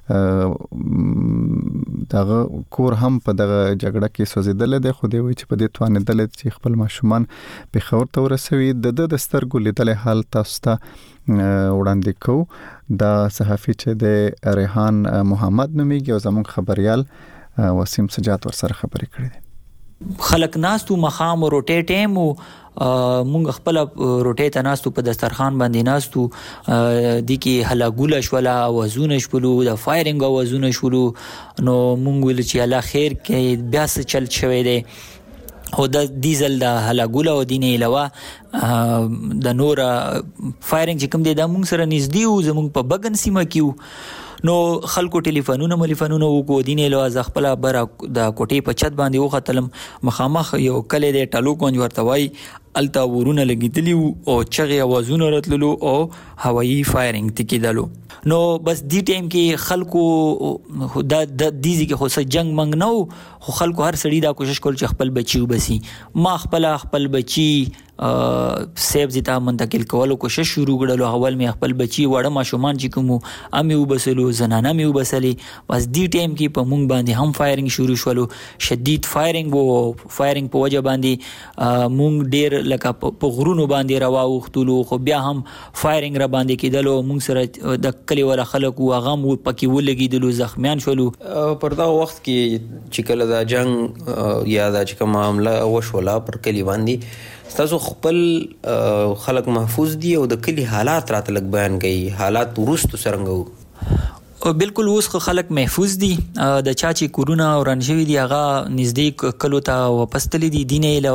دغه کور هم په دغه جګړه کې سوځېدلی دی خو دی وایي چې په دې توانېدلی چې خپل ماشومان پېښور ته ورسوي. د ده د سترګو لیدلی حال تاسو ته وړاندې کوو. دا صحافي چې د ریحان محمد نومیږي او زموږ خبریال وسیم سجاد ورسره خبرې کړې دي. خلک ناستو مخام روټې ټیم او مونږ خپل روټې ته ناستو په دسترخوان باندې ناستو د کی هلاګول شولا وزونه شپلو د فایرینګ وزونه شولو نو مونږ ویل چې الله خیر کې بیا څه چل شوی دی او د ډیزل د هلاګول او دینه علاوه د نور فایرینګ چې کوم دی د مونږ سره نږدې او زمونږ په بغن سیمه کې نو خلکو ټلیفونونه مليفونونه وکړو دینه له از خپل بر د کوټې په چت باندې وختلم مخامخ یو کله د ټالو کونج ورته وای التا ورونه لګیدلی او چغې اوازونه راتللو او هوایی فایرینګ تکیدلو. نو بس دی ټیم کې خلکو د دیزي کې خو څه جنگ منګ نو خو خلکو هر سړی دا کوشش کول چې خپل بچي وبسي. ما خپل خپل بچي سیب زیتا منتقل کولو کوشش شروع کړلو. اول می خپل بچي وړه ماشومان چې کوم امي وبسلو زنانه می وبسلي. بس دی ټیم کې په مونږ باندې هم فایرینګ شروع شولو. شدید فایرینګ وو فایرینګ په وجه باندې مونږ ډیر لکه په غرونو باندې روا وختلو خو بیا هم فایرینګ را باندې کېدلو. مونږ سره د کلی ولا خلکو هغه مو پکې ولګیدلو زخمیان شولو. پر دا وخت کې چې کله دا جنگ یا دا چې کوم معاملہ وشولا پر کلی باندې تاسو خپل خلک محفوظ دي او د کلی حالات راته لګ بیان کړي حالات ورستو څنګه وو؟ بالکل اوس خلک محفوظ دي. د چا چې کورونا وران شوی دی هغه نږدې کلو ته واپس تللی دي. دینه علاوه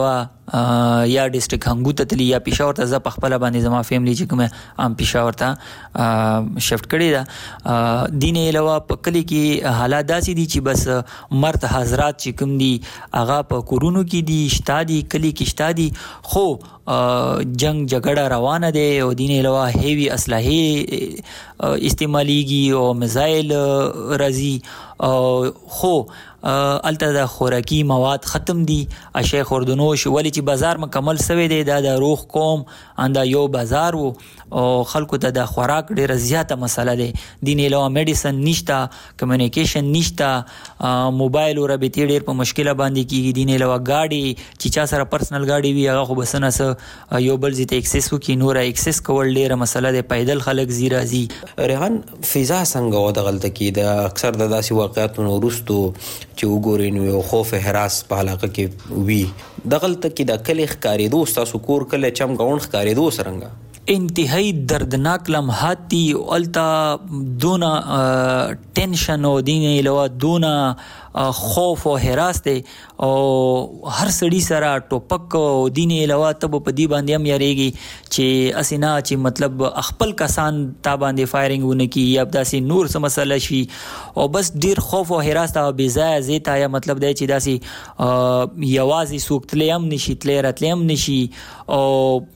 یا ډیسټریکټ هنګو ته تلی یا پېښور ته زه په خپل باندې زما فیملی چې کومه ام پېښور ته شفټ کړی دا دین علاوه په کلی کې حالات داسې دي چې بس مرد حضرات چې کوم دي هغه په کورونو کې دي شتا دي کلی کې شتا دي خو جنگ جګړه روانه ده او دین علاوه هیوی اسلحه استعماليږي او میزایل راځي خو الته د خوراکي مواد ختم دي اشیاء خوردنوش ولی چې بازار مکمل سوی دی دا د روغ قوم انده یو بازار وو او خلکو ته د خوراک ډیره زیاته مسله ده دین علاوه میډیسن نشتا کمیونیکیشن نشتا موبایل او رابطې ډیر په مشکله باندې کیږي دین علاوه گاډي چې چا سره پرسنل گاډي وي هغه خو بسنه سه یو بل زیته ایکسس وکي نور ایکسس کول ډیره مسله ده پیدل خلک زیرا زی ریحان فضا څنګه و د غلطه کی د اکثر د داسې واقعاتونو وروستو چې وګورئ نو یو خوف هراس په علاقه کې وي د غلطه کې د کلی ښکارېدو ستاسو کور کله چم غون ښکارېدو څرنګه انتهایی دردناک لمحات دي التا دونا ټینشن او دین علاوه دونا خوف او هراس دی او هر سړی سره ټوپک او دین علاوه تب په دی باندې هم یریږي چې اسینا چې مطلب خپل کسان تا باندې فایرینګ ونه کی یا داسې نور څه مسله شي او بس ډیر خوف او هراس تا بے ځای زیتا یا مطلب دی چې داسې یوازې سوکتلې هم نشي تلې راتلې هم نشي او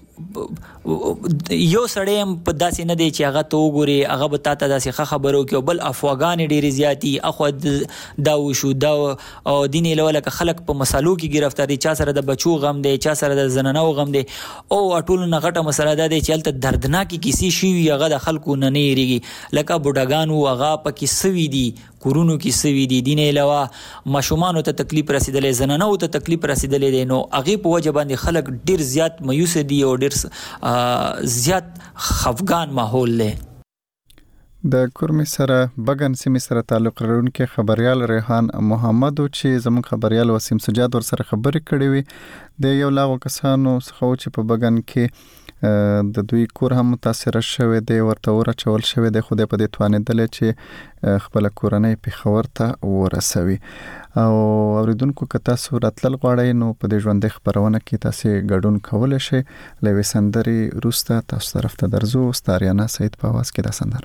یو سړی هم په داسې نه دی چې هغه ته وګوري هغه به تا ته داسې ښه خبرو کوي بل افواګانې ډېرې زیاتي اخوا دا وشو دا او دین علاوه لکه خلک په مسالو کې ګرفتار دي چا سره د بچو غم دی چا سره د زنانو غم دی او ټولو نه غټه مسله دا دی چې هلته دردناکې کیسې شوي هغه د خلکو نه نه هېرېږي لکه بوډاګان وو هغه پکې سوي دي کورونو کې سوي دي دین علاوه ماشومانو ته تکلیف رسېدلی زنانو ته تکلیف رسېدلی دی نو هغې په وجه باندې خلک ډېر زیات مایوسه دي او ډېر زیات خفګان ماحول دی د کورمې سره بغن سیمې سره تعلق لرونکي خبريال ریحان محمد چې زموږ خبريال وسیم سجاد ور سره خبرې کړې وي د یو لاغو کسانو څخه چې په بغن کې د دوی کور هم متاثر شوه دی ورته ورچول شوه دی خو د په دې توانیدل چې خپل کورنۍ په خبر ته ورسوي او اوریدونکو کته صورت لل غواړي نو په دې ژوند خبرونه کې تاسو ګډون کول شي لوي سندري روسته تاسو طرف ته درځو ستاریانا سید په واس کې دا سندره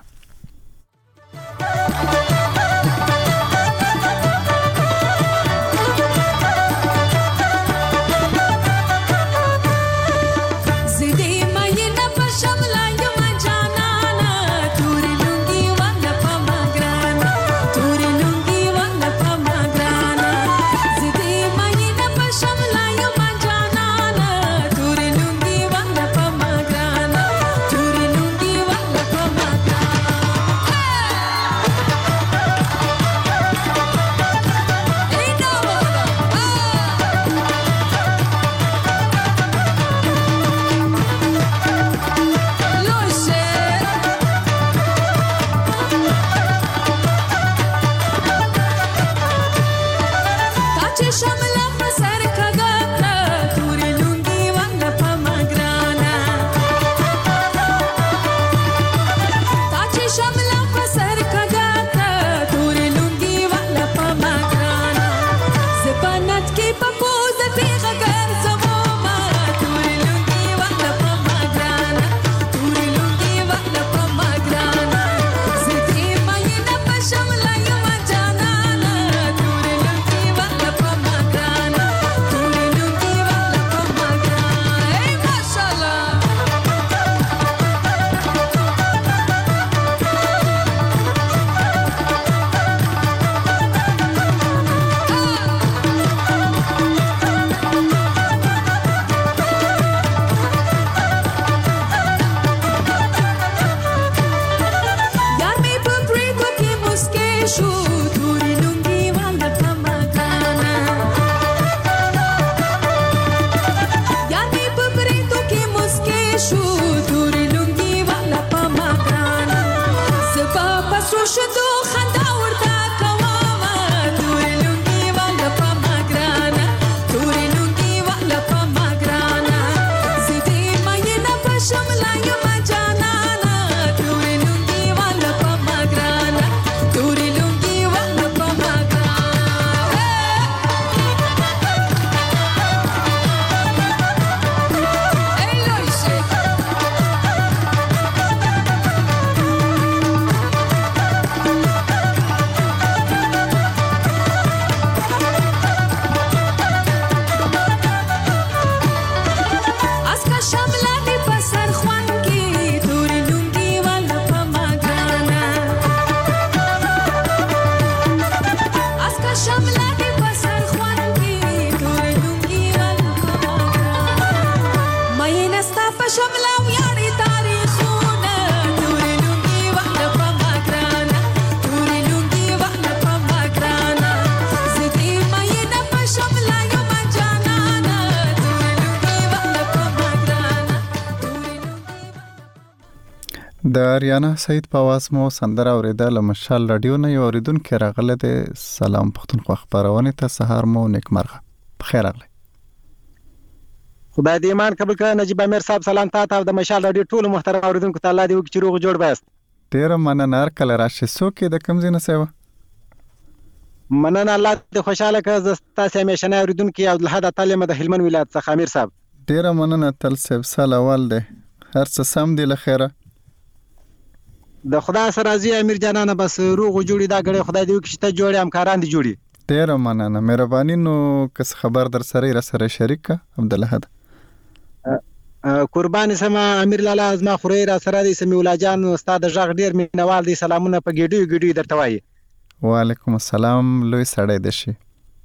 Jana د اریانا سعید په आवाज مو سندره اوریدل مشال رادیو نه یو اوریدونکو راغله د سلام پښتونخوا خبرونه ته سهار مو نیکمرغه بخیر راغله خدای دې ایمان قبول کړه. نجیب امیر صاحب سلام تاسو او د مشال رادیو ټول محترم اوریدونکو ته الله دې وکړي چې روغ جوړ بایست. ډیر مننه کله راشي سوکې د کوم ځای نه سیوا مننه الله دې خوشاله کړه. زه تاسو همیشنه اوریدونکو او د حد تعلیم د هلمند ولایت څخه امیر صاحب ډیر مننه تل سیب سال اول ده هر څه سم دی لخيره د خدای سره راضي امیر جانانه بس روغ جوړي دا غړي خدای دې وکړي ته جوړي همکاران دي جوړي. ډیر مننه مهرباني. نو کس خبر در سره را سره شریک عبد الحد قربان سما امیر لالا ازما خوري را سره دي سمي ولاجان استاد ژغ ډیر مینوال دي سلامونه په ګډي ګډي درته وایي. وعلیکم السلام لوی سړی دشي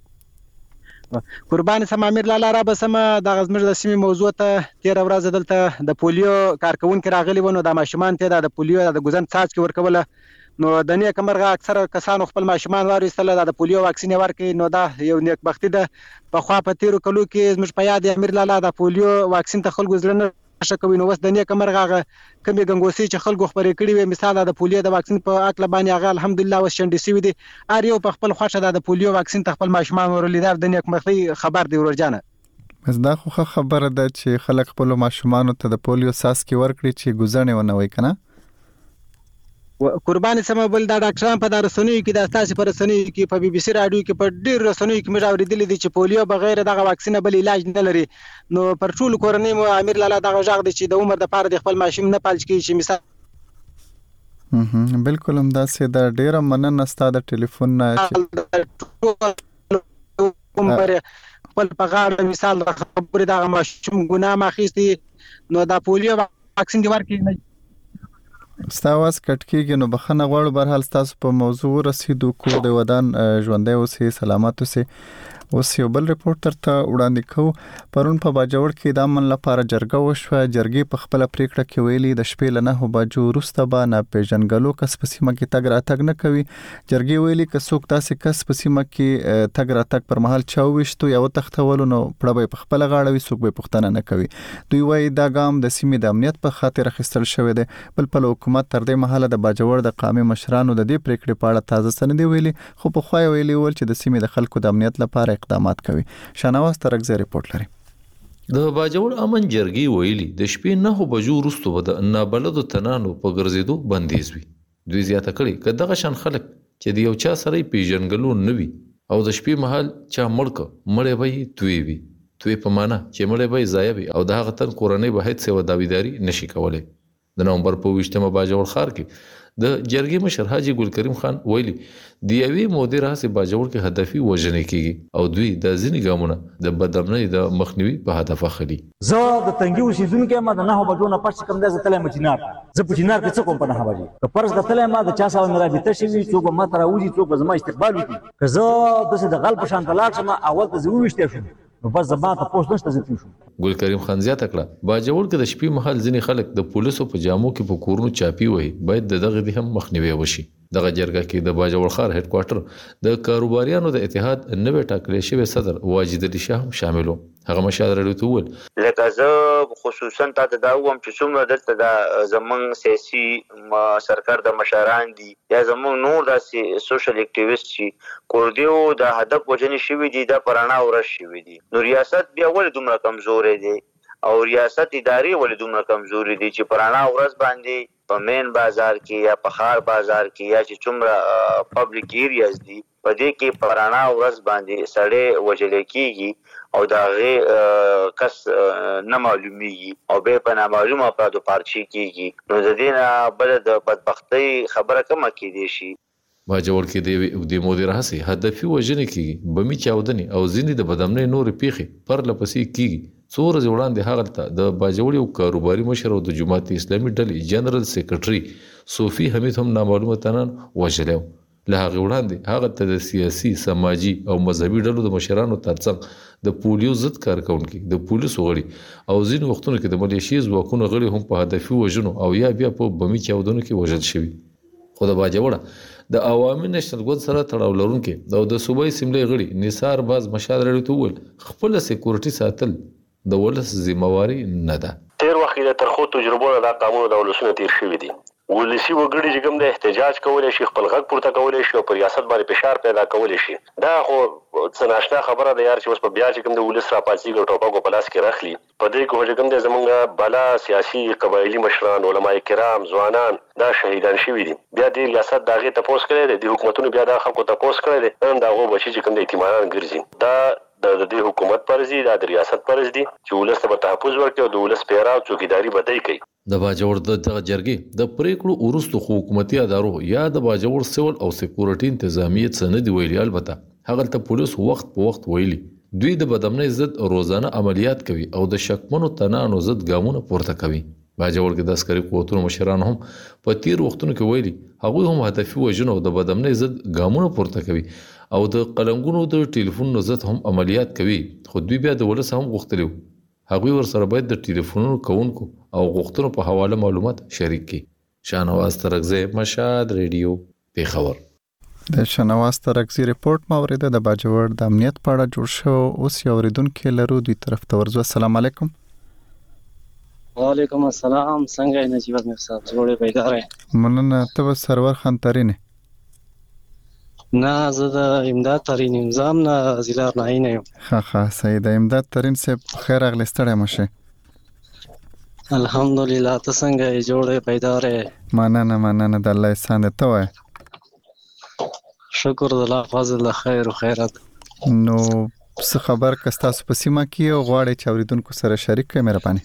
قربان سم امیر لالا را بسمه د غزمر د سیمې موضوع ته تیر ورځ دلته د پولیو کارکونکو راغلي ونه د ماشومان ته د پولیو د ګزن څاڅ کې ورکوله نو د نیک مرغه اکثر کسانو خپل ماشومان وارثل د پولیو واکسین ورکړي نو دا یو نیک بختی ده. په خوا په تیرو کلو کې زموږ په یاد امیر لالا د پولیو واکسین ته خلکو ځلنه شکوي نو وس د نیک مرغه کمی غنګوسی چې خلکو خبرې کړي وي مثال د پولیو د واکسین په اکل باندې هغه الحمدلله وس شندې سوي دي ار یو په خپل خوښه د پولیو واکسین ته خپل ماشومان ورلیدار د نیک مخې خبر دی ورجانه. بس دا خو خبره ده چې خلک خپل ماشومان ته د پولیو ساس کې ورکړي چې ګزنې ونه وای کنه قربان سم بل دا ډاکټران په درسنوي کې د تاسو پر رسنوي کې په بي بي سي رادیو کې په ډیر رسنوي کې مې اوریدلې دي چې پولیو بغیر دغه واکسین بل علاج نه لري نو پر ټول کورنۍ مو امیر لالا دغه ژغ دي چې د عمر د پاره د خپل ماشوم نه پالچ کې شي مثال هم بالکل هم دا سه دا ډیر مننه ستاسو د ټلیفون نه عمر خپل پغاړه مثال خبره دغه ماشوم ګناه ماخيستي نو دا پولیو واکسین دی ورکې ستاواز کټکیږي نو بخنه غواړو برحال تاسو په موضوع رسیدو کو د ودان ژوندۍ اوسې سلامات اوسې اوس یو بل ریپورت ترته وړاندې کوو. پرون په باجوړ کې د امن لپاره جرګه وشوه. جرګې په خپل پریکړه کې ویلي د شپې له نه بجو وروسته به نه پیژنګلو کس په سیمه کې تګ راتګ نه کوي. جرګې ویلي که څوک داسې کس په سیمه کې تګ راتګ پر مهال چاويشتو یا وتښتولو نو پړبې په خپل غاړه وي څوک به پښتنه نه کوي. دوی وایي دا ګام د سیمې د امنیت په خاطر اخیستل شوی دی. بل په حکومت تر دې مهاله د باجوړ د قامي مشرانو د دې پریکړې په اړه تازه سند ویلي خو په خوای ویلي ول چې د سیمې د خلکو د امنیت لپاره اقدامات کوي. شانواز ترغزه ریپورت لري. د باجوړ امن جرګي ویلي د شپې نه بجو وروسته به د نابلدو تنانو په ګرځېدو بندیز وي. دوی زیاته کړي که دغه شان خلک چې د یو چا سره پیژنګلو نه وي او د شپې مهال چا مړک مړې به توی وي توی په معنا چې مړې به ضایع وي او د هغه تن کورنۍ به هیڅ څه داویداری نشي کولای. د نومبر په ویشتمه باجوړ ښار کې د جرګې مشر حاجی ګل کریم خان ویلي د یوې مودې راهیسې باجوړ کې هدفي وژنې کیږي او دوی د ځینې ګامونه د بدامنۍ د مخنیوي په هدف اخلي. زه د تنګي اوسیدونکو ما د نه بجو نه پښ کم د تلې مچینار زه په چینار کې څه کوم په نه بجې که پرز د تلې ما د چا سره مرابطه شي څوک ما تر اوږي څوک زما استقبال وکړي که زه د غل په شان تلاړ شم اول ته زه وښته شم نو بس زما ته پوښتنه نشته زه شم. ګل کریم خان زیاته کړه باجوړ کې د شپې مهال ځینې خلک د پولیسو په جامو کې په کورونو چاپی وي باید د دغه دي هم مخنیوي وشي. دغه جرګه کې د باجوړ ښار هډ کوارټر د کاروباریانو د اتحاد نوې ټاکلې شوی صدر واجد علي شاه هم شاملو. هغه مشاهده لري ته ول لکه زه خصوصا ته دا ووم چې څومره دلته د زمون سیاسي سرکار د مشران دي یا زمون نور د سوشل اکټیویست شي کوردیو د هدف وجنې شوی دي د پرانا ورش شوی دي نو ریاست بیا ول دومره کمزورې دي او ریاست اداري ول دومره کمزورې دي چې پرانا ورځ باندې په مین بازار کې یا په خار بازار کې یا چې څومره پبلک ایریاز دي په دې کې پرانا ورځ باندې سړې وجلې کیږي او دا غي کس نه معلومیږي او به په نامعلومه افرادو پارچي کیږي نو د دې نه بل د بدبختۍ خبره کومه کې دي شي. باجوړ کې د د مودې راهسي هدفي وژنې کیږي بمی چاودني او ځینې د بدامنۍ نور پیخي پر لپسې کیږي. څو ورځې وړاندې هغه ته د باجوړ یو کاروباري مشر او د جماعت اسلامي ډلې جنرال سیکریټري صوفي حمید هم نامعلومه تنان وژلو. له هغه وړاندې هغه ته د سیاسي سماجی او مذهبي ډلو د مشرانو ترڅنګ د پولیو ضد کارکونکو د پولیسو غړي او ځینې وختونو کې د ملیشي ځواکونو غړي هم په هدفي وژنو او یا بیا په بمی چاودنو کې وژل شوي. خو د باجوړ د عوامي نشنل ګوند سره تړاو لرونکو او د صوبایي سیملې غړي نثار باز مشاهده لري ته ول خپل سکیورټي ساتل د ولس ذمہواری نه ده. تیر وخت د ترخو تجربو د قانون د ولسونو تیر شوی دي ولسی وګړي چې کوم د احتجاج کولای شي خپل غږ پورته کولای شي او پر ریاست باندې فشار پیدا کولای شي دا خو څه ناشنا خبره ده یار چې اوس په بیا چې کوم د ولس را پاتېږي او ټوپک په لاس کې راخلي په دې کې چې کوم د زمونږ بالا سیاسي قبایلی مشران علماء کرام ځوانان دا شهیدان شوي دي بیا د ریاست داغه تپوس کړي دي د حکومتونو بیا د خلکو تپوس کړي دي نن دا غو بچي چې کوم د اعتمادان ګرځي دا د دې حکومت پرځي د ریاست پرځي چې ولس ته تحفظ ورکړي او د ولس پیراو څوکیداری بدای کوي د باجوړ د جرګې د پریکړو ورستو حکومتي ادارو یا د باجوړ سیول او سکیورټي انتظامیت سند ویلي البته هغه ته پولیس وخت په وخت ویلي دوی د بدامنۍ ضد روزانه عملیات کوي او د شکمنو تنانو ضد ګامونه پورته کوي باجوړ کې د عسکري قوتونو مشران هم په تیر وختونو کې ویلي هغه هم هدفي وژنو د بدامنۍ ضد ګامونه پورته کوي او د قلنګونو د ټلیفون ضد هم عملیات کوي خو دوی بیا د ولس هم غوښتلو هغوی ورسره باید د ټلیفونونو کوونکو او غوښتنو په حواله معلومات شریک کړي شاهنواز ترکزی مشهد ریډیو پیښور د شاهنواز ترکزی ریپورت مورید د باجوړ د امنیت په اړه جوړ شو اوس یو اوریدونکو لرو دوی طرف ته ورځو السلام علیکم وعلیکم السلام څنګه نجیب امیر صاحب جوړې پیداره مننه ته سرور خان ترینه نه زه د امداد ترین نظام نه ضلع نه یم ها ها سید امداد ترین صاحب خیر اغلستړی مشه الحمدلله ته څنګه جوړې پیداره مننه مننه د الله احسان ته وای شکر د الله فضل خیر او خیرات نو څه خبر کستا په سیمه کې او غواړي چې اوریدونکو سره شریک کړئ مهرباني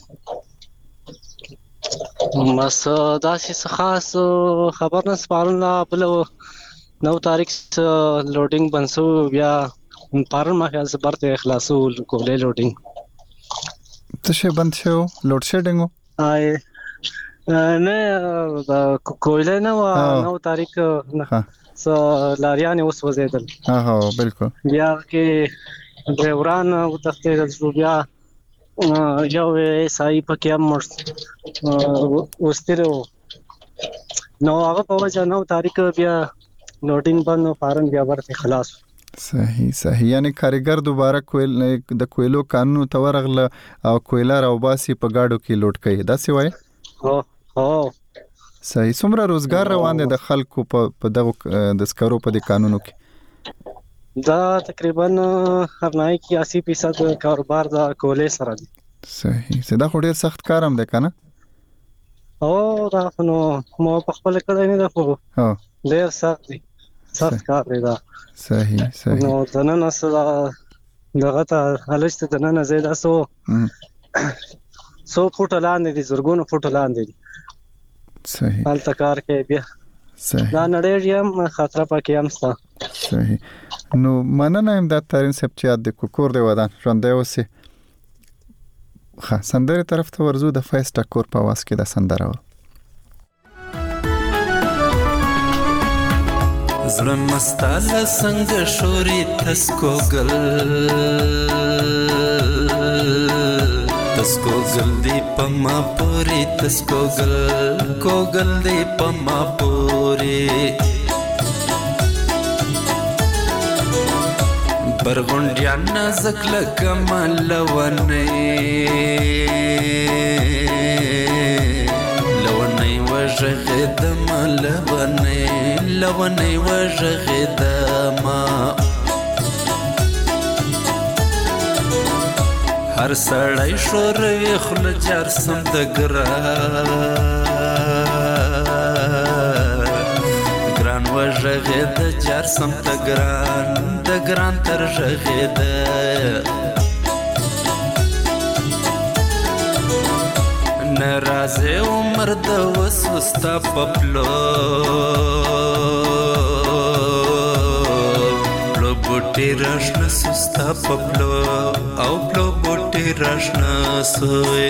مس داسې خاص خبر نه سپارل بل نو تاریخ لوډینګ بنسو بیا پارن ما خیال سے برته اخلاصو کولې لوډینګ څه شی بند شو لوډ شیډینګ آی نه دا کویل نه نو تاریخ نه س لاریان اوس وزیدل ها ها بالکل بیا کې ډرایوران او تختیدل شو بیا یو سای پکې هم وسترو نو هغه په وجه نو تاریخ بیا لوډینګ بند فارم بیا ورته خلاص صحیح صحیح یعنی کاریګر دوباره کویل د کویلو قانون ته ورغله او کویلا راوباسي په گاډو کې لوټ کړي دا سی وای هو هو صحیح څومره روزګار روان دي د خلکو په دغه د سکرو په د قانونو کې دا تقریبا هر نه کې اسی فیصد کاروبار دا کولې سره دي صحیح صدا خو ډیر سخت کار هم ده کنه او دا نو مو په خپل کړه نه ده خو ها ډیر سخت دي سخت کار دی دا صحیح صحیح نو دنه نسل دغه ته هلشت دنه نه زیاده سو سو فوټ لاندې دي زرګونو فوټ لاندې دي صحیح حالت کار کې بیا صحیح دا نړۍ یم خطر پکې هم ستا صحیح نو مننه امداد ترین سپ چې د کوکور دی ودان ژوندې اوسې خا سندره طرف ته ورزو د فایس ټکور په واس کې د سندره زړه مستاله څنګه شوري تسکوګل تسکوګل دی پما پوري تسکوګل کوګل دی پما پوري برغونډیا نازک لکمل ونی لونی وژغدم لونی لونی وژغدم هر سړی شوروي خل جار سم د ګران ګران وژغد جار سم د ګران د ګران تر ژغد نرازه عمر د وسوستا پپلو پلو بوټي راشنا سستا پپلو او پلو بوټي راشنا سوی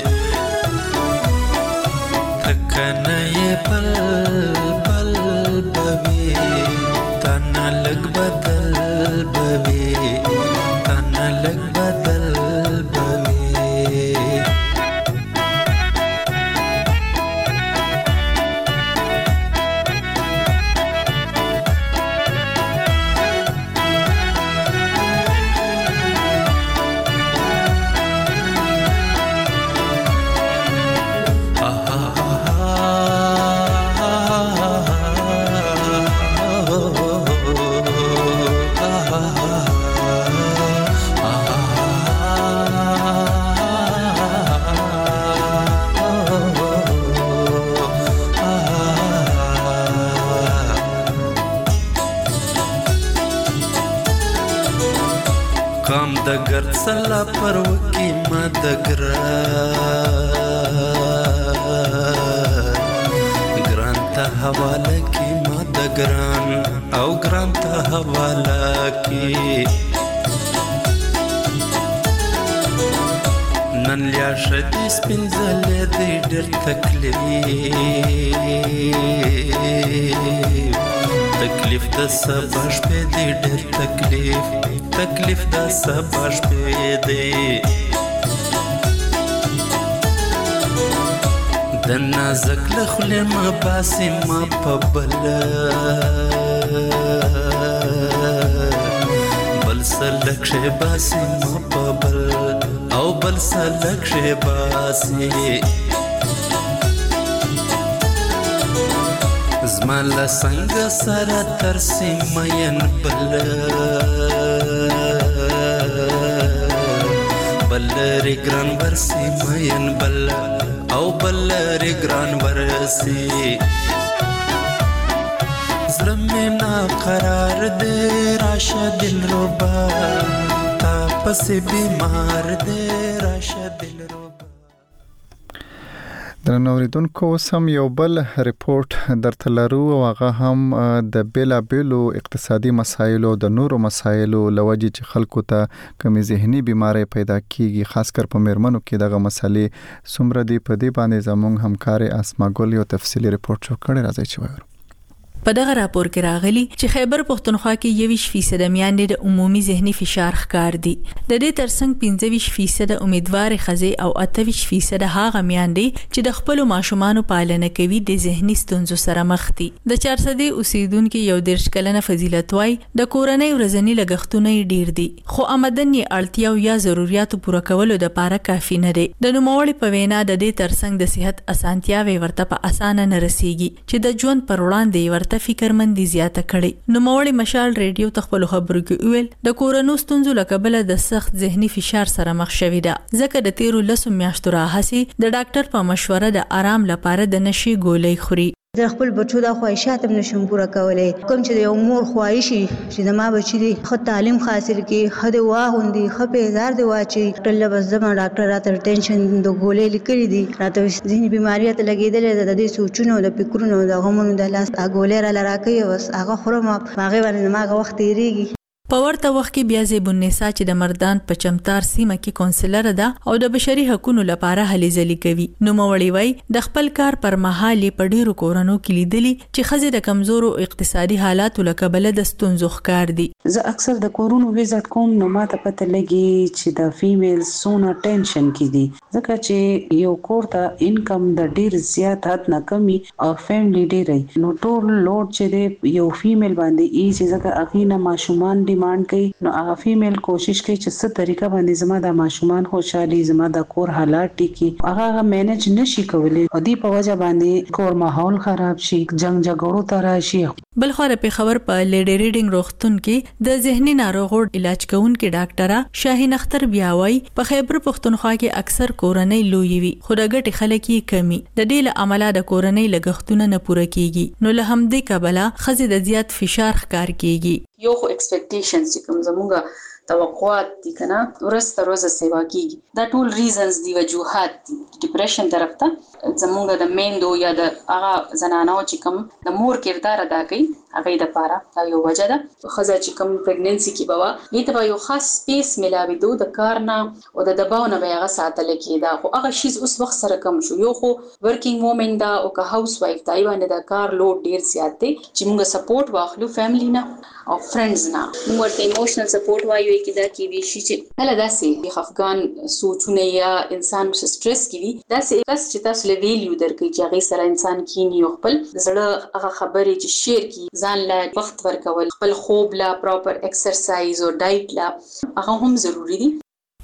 تکنه بل بل بوي تنا لګ بدل بوي تنا لګ بدل بوي غم د ګرد سلا پر وکی ما د ګران ګران ته حواله کی ما د ګران او ګران ته حواله کی نن لیا شدی سپینځلې دې ډېر تکلیف تکلیف د سبا شپې دې ډېر تکلیف تکلیف د سبا شپې دې د نازک له خولې ما باسي ما په بل بل سلک شي باسي ما په بل او بل سلک شي باسي زما له څنګه سره ترسي مین بل بل ری ګران ورسي مین بل او بل ری ګران ورسي زړه مې نا قرار دې راشه دلربا تا پسې بیمار دې راشه دلربا. درنو اوریدونکو سم یو بل ریپورت درته لرو او هغه هم د بیلا بیلو اقتصادي مسایلو د نورو مسایلو لوجې چې خلکو ته کمی ذهني بیماری پیدا کیږي خاص کر په میرمنو کې دغه مسلې څومره دی په دې باندې زموږ همکار اسما ګل یو تفصیلی ریپورت جوړ کړی راځي چې وایو. په دغه راپور کې راغلي چې خیبر پښتونخوا کې یویش فیصد میانې د عمومي ذهني فشار ښکار دي. د دې ترڅنګ پنځه فیصد امیدوار ښځې او اته فیصد هغه میاندې چې د خپل ماشومان پالنه کوي د ذهني ستونزو سره مخ دي. د چارسدې اوسیدونکو یو دیرش کلنه فضیلت وای د کورنۍ ورځنی لګښتونه ډیر دي خو آمدنی اړتیاو یا ضرورتو پوره کولو د لپاره کافي نه دي. د نوموړي په وینا د دې ترڅنګ د صحت اسانتیاوي ورته په اسانه نه رسیږي چې د ژوند پر وړاندې ورته فکرمندي زیاته کړي. نو موري مشال ریډیو ته خپل خبرو کې ویل د کورونو ستونزو لکبل د سخت ذهني فشار سره مخ شوې ده ځکه د تیرو لسو میاشتو راهسي د ډاکټر په مشوره د آرام لپاره د نشي ګولۍ خوري. د خپل بچو د خواهشات هم نشم پوره کولای کوم چې د یو مور خواهشي چې د ما بچی دی خو تعلیم حاصل کړي خو د واغوندي خو په هزار دی واچي ټل بس زما ډاکټر راته ټینشن د ګولې لیکلي دي راته ذهني بیماریات لګیدلې د دې سوچونو د فکرونو د غمونو د لاس اګولې را لراکي وس هغه خورم هغه باندې ما وخت تیریږي. په ورته وخت کې بیا زیب النساء چې د مردان په چمتار سیمه کې کونسلر ده او د بشري حقوقو لپاره هلې ځلې کوي. نو موري وای د خپل کار پر مهال په ډیرو کورونو کې لیدلي چې خزې د کمزورو اقتصادي حالاتو لکبل د ستونزو ښکار دي. زه اکثر د کورونو وزټ کوم نو ماته پته لګي چې د فیمیل سونه ټینشن کې دي ځکه چې یو کور ته انکم د ډیر زیات حد نه کمی او فیملی ډیرې نو ټول لوډ چې یو فیمیل باندې ای چې ځکه اغینه ماشومان ډیماند کوي نو هغه فیمیل کوشش کوي چې څه طریقه باندې زما د ماشومان خوشحالي زما د کور حالات ټیکی هغه مینج نشي کولی او دی په وجه باندې کور ماحول خراب شي جنگ جګړو ته راشي. بل خو په خبر په لیډي ریډینګ روغتون کې د ذهني ناروغو علاج کوونکې ډاکټره شاهین اختر بیاوي په خیبر پښتونخوا کې اکثر کورنۍ لوی وي خو د ګټې خلک یې کمی د دې له عمله د کورنۍ لګښتونه نه پوره کیږي نو له همدې کبله خزې د زیات فشار ښکار کیږي. یو خو ایکسپیکټیشنز چې کوم زموږه توقعات دي کنه ورځ تر ورځې سیوا کیږي دا ټول ریزنز دی وجوهات دي ډیپریشن طرف ته زموږ د میندو یا د هغه زنانو چې کوم د مور کردار ادا کوي هغه د پاره دا یو وجه ده. خزه چې کوم پریګننسي کې بوا دې ته یو خاص سپیس ملاوي دو د کار نه او د دباو نه به هغه ساتل کېده خو هغه شیز اوس وخت سره کم شو. یو خو ورکینګ وومن دا او که هاوس وایف دا باندې د کار لوډ ډیر زیات دی چې موږ سپورټ واخلو فیملی نه او فرندز نه موږ ورته ایموشنل سپورټ وایو کې دا کې وی شي چې هله داسې خفګان سوچونه یا انسان په سټرس کې وي داسې کس چې تاسو له ویلیو درکې چې هغه سره انسان کینی خپل زړه هغه خبرې چې شیر کی ځان لا وخت ورکول خپل خوب لا پراپر ایکسرسایز او ډایټ لا هغه هم ضروری دي.